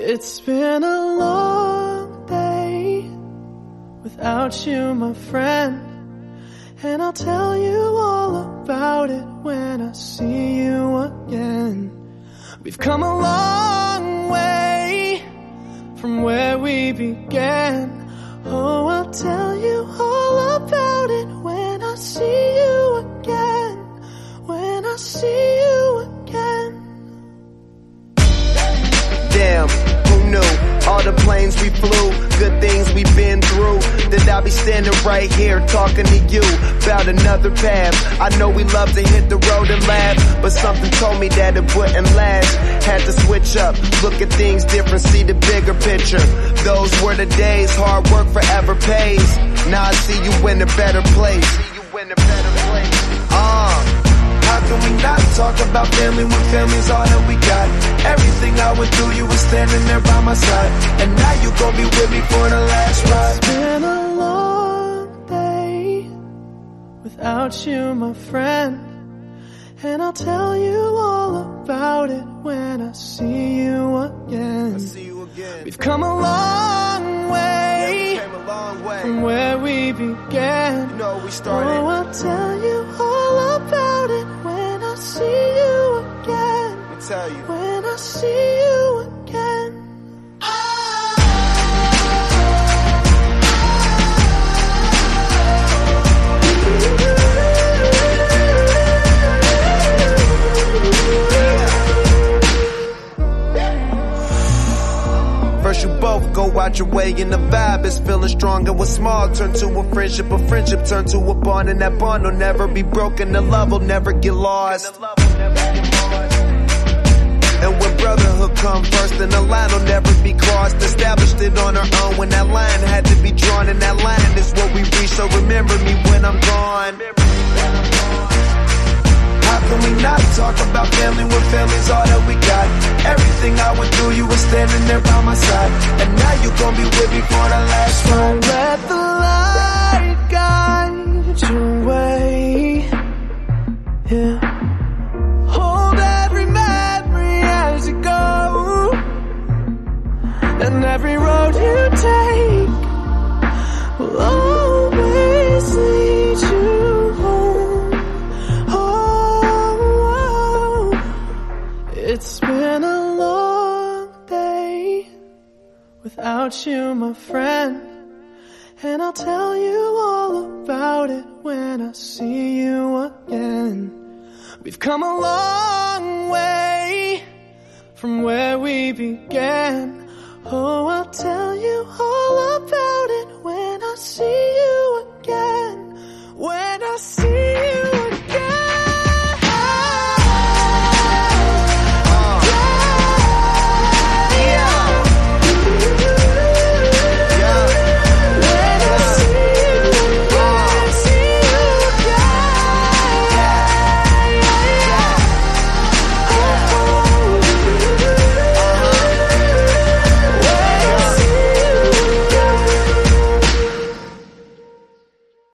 It's been a long day without you, my friend, and I'll tell you all about it when I see you again. We've come a long way from where we began. Oh, I'll tell you all about it when I see you again. When I see you again. Damn, who knew? All the planes we flew, good things we've been through, that I'll be standing right here talking to you about another path. I know we love to hit the road and laugh, but something told me that it wouldn't last. Had to switch up, look at things different, see the bigger picture. Those were the days, hard work forever pays. Now I see you in a better place. How can we not talk about family when family's all that we got? Everything I went through, you were standing there by my side, and now you gon' be with me for the last ride. It's been a long day without you, my friend, and I'll tell you all about it when I see you again. We've come a long way, from where we began. You know we started. Oh, I'll tell you all about it when I see you again. Let me tell you. When I see you again. First you both go out your way and the vibe is feeling strong, and what's small turn to a friendship turn to a bond, and that bond will never be broken, the love will never get lost. And when brotherhood come first, then the line will never be crossed. Established it on our own when that line had to be drawn, and that line is what we reach, so remember me when I'm gone. How can we not talk about family when family's all that we got? Everything I went through, you were standing there by my side, and now you gon' be with me for the last ride. Don't let the light guide your way. Yeah. Hold every memory as you go, and every road you take will always lead you home. Oh, it's been a long day without you, my friend, and I'll tell you all about it when I see you again. We've come a long way from where we began. Oh, I'll tell you all about it when I see